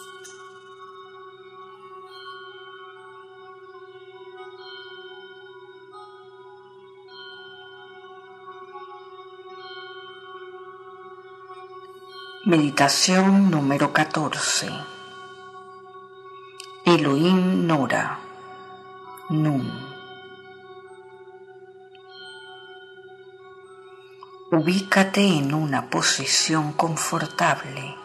Meditación número 14. Elohim Nora, Nun. Ubícate en una posición confortable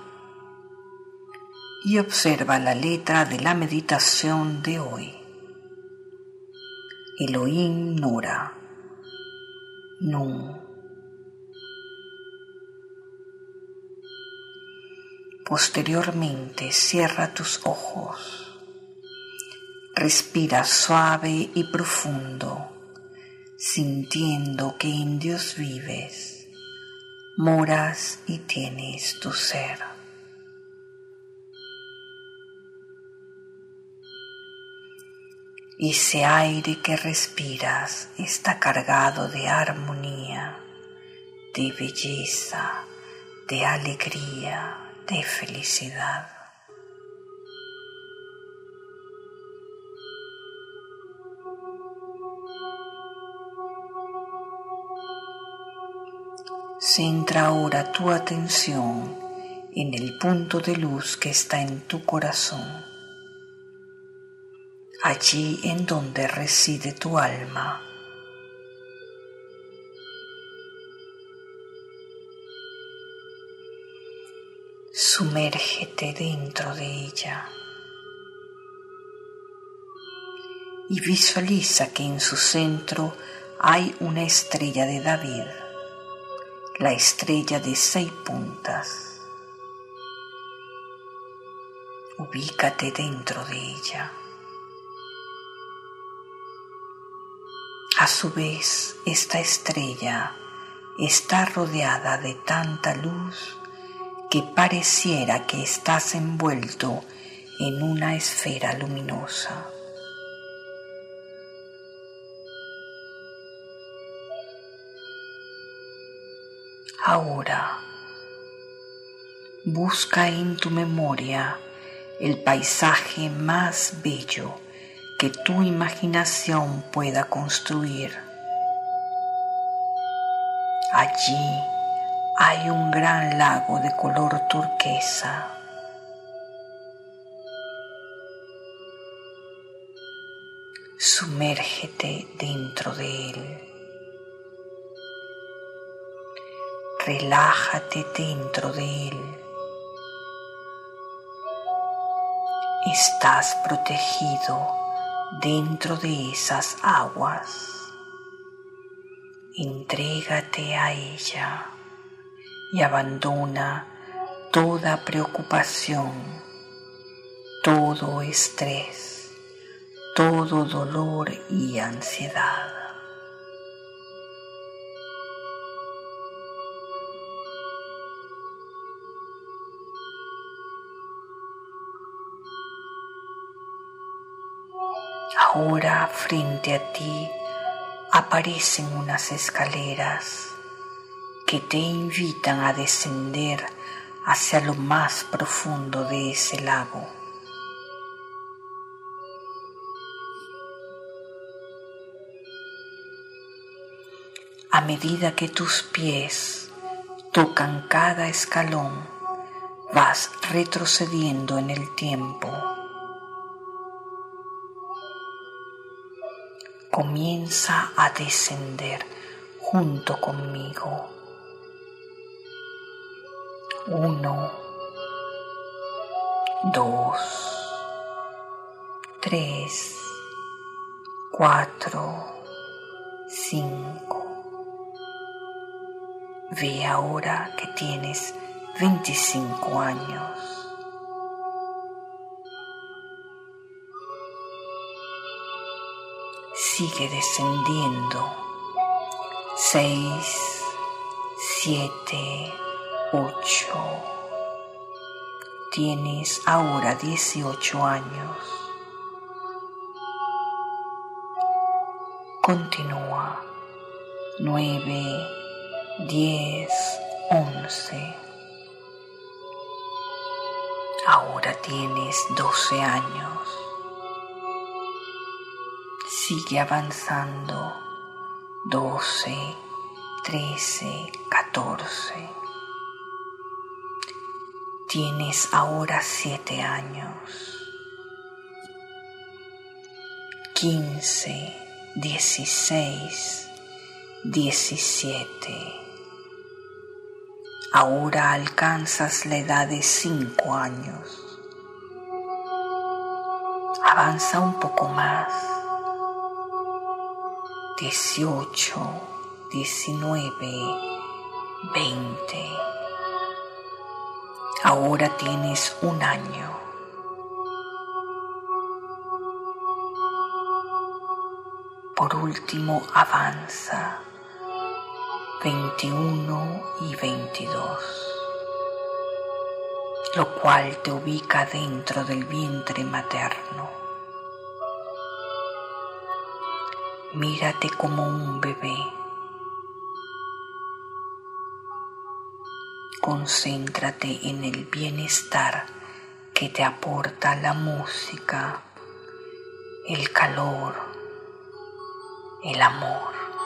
y observa la letra de la meditación de hoy. Elohim Nora, Nun. Posteriormente, cierra tus ojos. Respira suave y profundo, sintiendo que en Dios vives, moras y tienes tu ser. Ese aire que respiras está cargado de armonía, de belleza, de alegría, de felicidad. Centra ahora tu atención en el punto de luz que está en tu corazón, allí en donde reside tu alma. Sumérgete dentro de ella y visualiza que en su centro hay una estrella de David, la estrella de 6 puntas. Ubícate dentro de ella. A su vez, esta estrella está rodeada de tanta luz que pareciera que estás envuelto en una esfera luminosa. Ahora, busca en tu memoria el paisaje más bello que tu imaginación pueda construir. Allí hay un gran lago de color turquesa. Sumérgete dentro de él. Relájate dentro de él. Estás protegido dentro de esas aguas. Entrégate a ella y abandona toda preocupación, todo estrés, todo dolor y ansiedad. Ahora frente a ti aparecen unas escaleras que te invitan a descender hacia lo más profundo de ese lago. A medida que tus pies tocan cada escalón, vas retrocediendo en el tiempo. Comienza a descender junto conmigo. 1, 2, 3, 4, 5. Ve ahora que tienes 25 años. Sigue descendiendo. 6, 7, 8. Tienes ahora 18 años. Continúa. 9, 10, 11. Ahora Ahora tienes 12 años. Sigue avanzando. 12, 13, 14. Tienes ahora 7 años. 15, 16, 17. Ahora alcanzas la edad de 5 años. Avanza un poco más. 18, 19, 20. Ahora tienes 1 año. Por último, avanza. 21 y 22, lo cual te ubica dentro del vientre materno. Mírate como un bebé. Concéntrate en el bienestar que te aporta la música, el calor, el amor.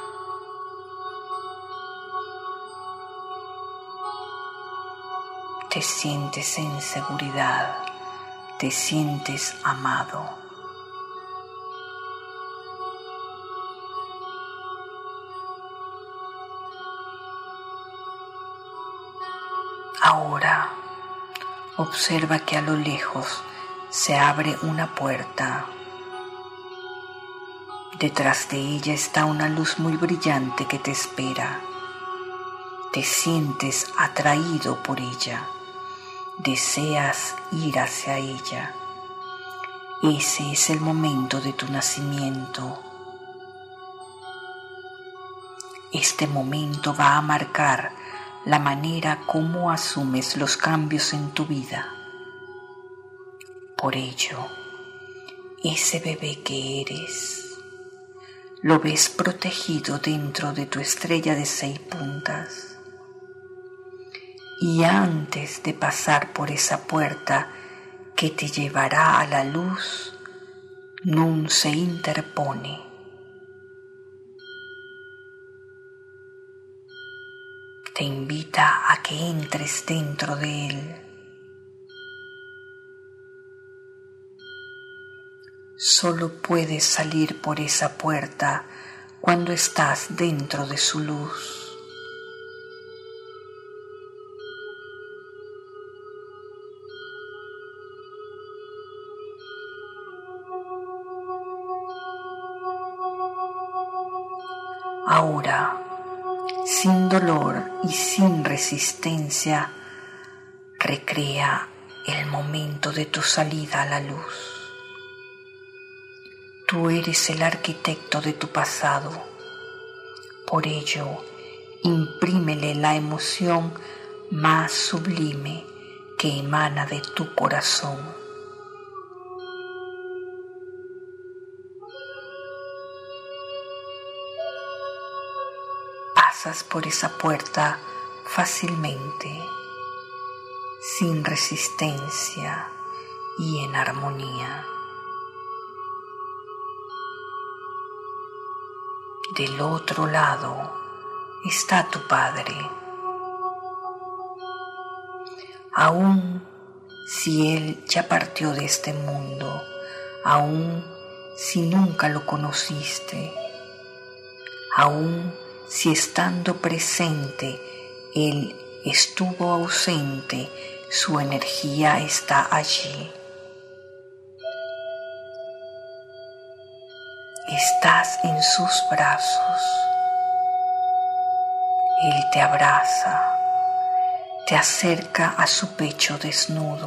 Te sientes en seguridad, te sientes amado. Ahora observa que a lo lejos se abre una puerta. Detrás de ella está una luz muy brillante que te espera. Te sientes atraído por ella. Deseas ir hacia ella. Ese es el momento de tu nacimiento. Este momento va a marcar la manera como asumes los cambios en tu vida. Por ello, ese bebé que eres, lo ves protegido dentro de tu estrella de 6 puntas. Y antes de pasar por esa puerta que te llevará a la luz, Nun se interpone. Te invita a que entres dentro de él. Solo puedes salir por esa puerta cuando estás dentro de su luz. Ahora, sin dolor y sin resistencia, recrea el momento de tu salida a la luz. Tú eres el arquitecto de tu pasado. Por ello, imprímele la emoción más sublime que emana de tu corazón. Pasas por esa puerta fácilmente, sin resistencia y en armonía. Del otro lado está tu Padre. Aún si Él ya partió de este mundo, aún si nunca lo conociste, aún si estando presente Él estuvo ausente, su energía está allí. Estás en sus brazos. Él te abraza, te acerca a su pecho desnudo.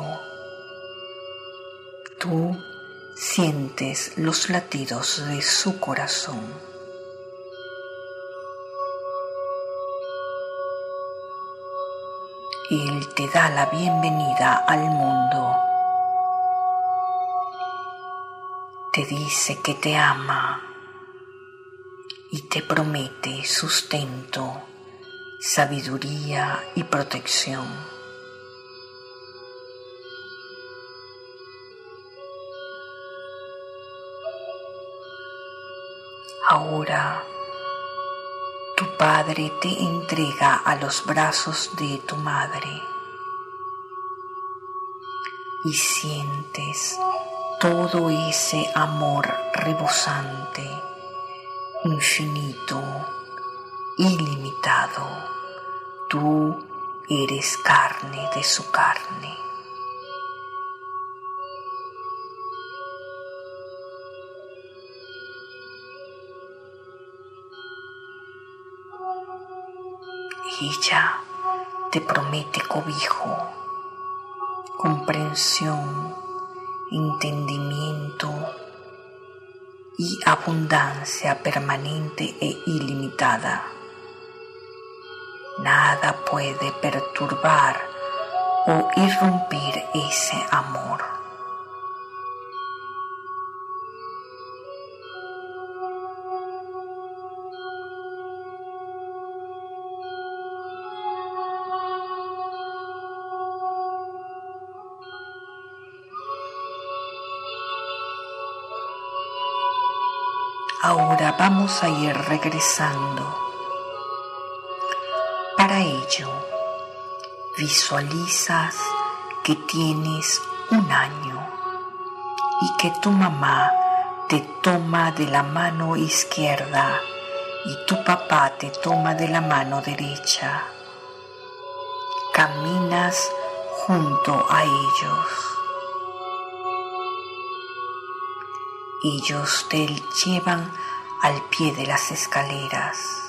Tú sientes los latidos de su corazón. Él te da la bienvenida al mundo. Te dice que te ama y te promete sustento, sabiduría y protección. Ahora tu padre te entrega a los brazos de tu madre y sientes todo ese amor rebosante, infinito, ilimitado. Tú eres carne de su carne. Ella te promete cobijo, comprensión, entendimiento y abundancia permanente e ilimitada. Nada puede perturbar o irrumpir ese amor. Ahora vamos a ir regresando. Para ello, visualizas que tienes 1 año y que tu mamá te toma de la mano izquierda y tu papá te toma de la mano derecha. Caminas junto a ellos. Ellos te llevan al pie de las escaleras.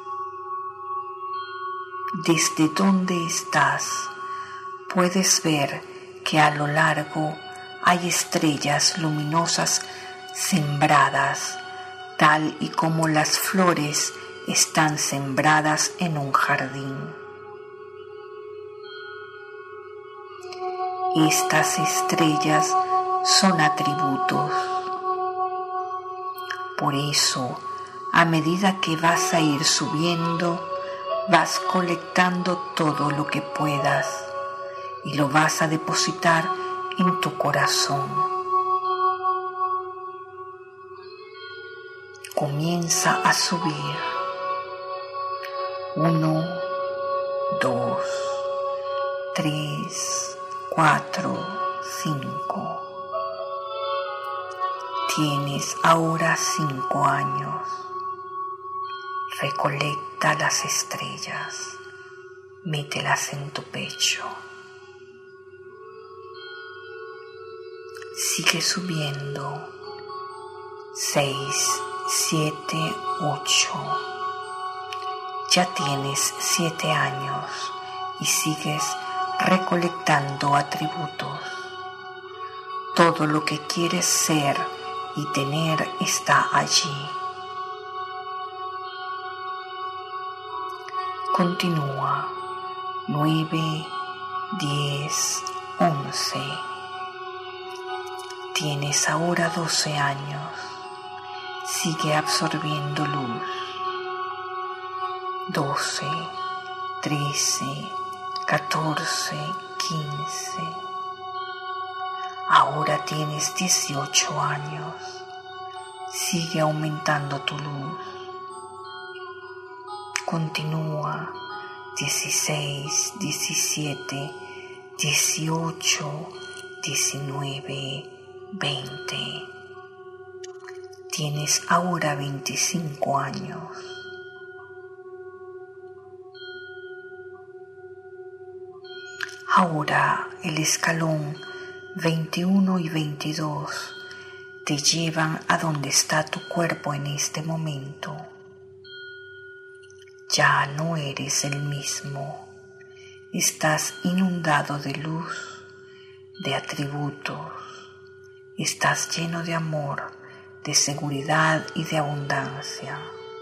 Desde donde estás, puedes ver que a lo largo hay estrellas luminosas sembradas, tal y como las flores están sembradas en un jardín. Estas estrellas son atributos. Por eso, a medida que vas a ir subiendo, vas colectando todo lo que puedas y lo vas a depositar en tu corazón. Comienza a subir. 1, 2, 3, 4, 5. Tienes ahora 5 años. Recolecta las estrellas, mételas en tu pecho. Sigue subiendo. 6, 7, 8. Ya tienes 7 años y sigues recolectando atributos. Todo lo que quieres ser y tener está allí. Continúa. 9, 10, 11. Tienes ahora 12 años. Sigue absorbiendo luz. 12, 13, 14, 15. Ahora tienes 18 años. Sigue aumentando tu luz. Continúa. 16, 17, 18, 19, 20. Tienes ahora 25 años. Ahora el escalón 21 y 22 te llevan a donde está tu cuerpo en este momento. Ya no eres el mismo. Estás inundado de luz, de atributos. Estás lleno de amor, de seguridad y de abundancia.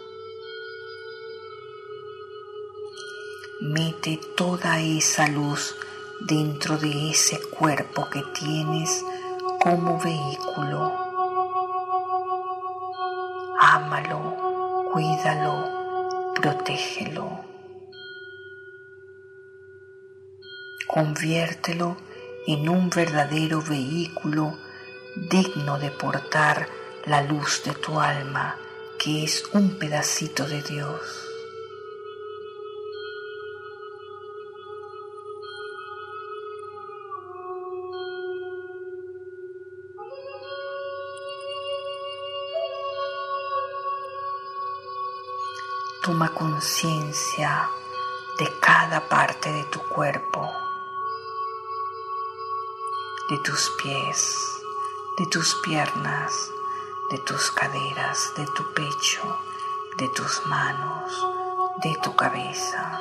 Mete toda esa luz dentro de ese cuerpo que tienes como vehículo. Ámalo, cuídalo, protégelo. Conviértelo en un verdadero vehículo digno de portar la luz de tu alma que es un pedacito de Dios. Toma conciencia de cada parte de tu cuerpo, de tus pies, de tus piernas, de tus caderas, de tu pecho, de tus manos, de tu cabeza.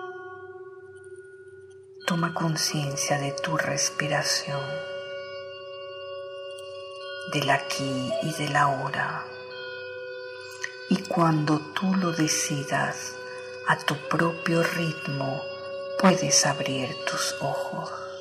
Toma conciencia de tu respiración, del aquí y del ahora. Y cuando tú lo decidas, a tu propio ritmo, puedes abrir tus ojos.